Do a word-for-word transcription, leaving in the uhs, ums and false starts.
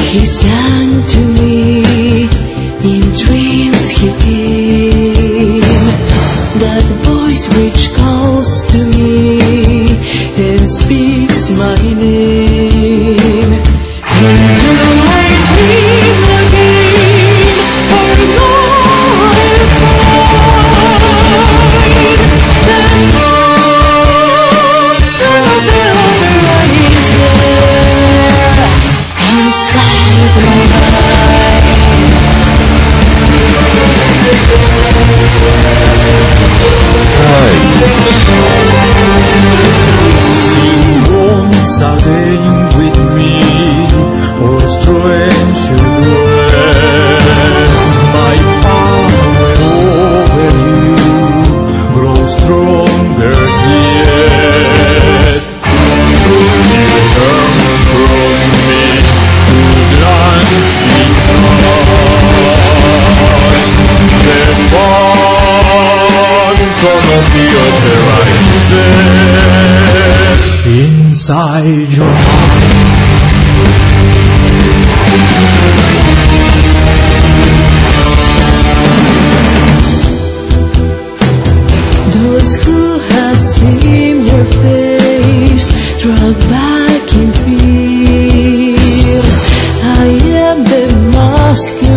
He sang to me, in dreams he came, that voice which calls to me and speaks my name. Into my dream again, for now I find that God of the horizon inside my mind. Sing once again with me, or stranger dwell. My power over you grows stronger yet. Turn from me to glance behind the phantom of the opera instead. Inside your mind. Those who have seen your face draw back in fear. I am the mask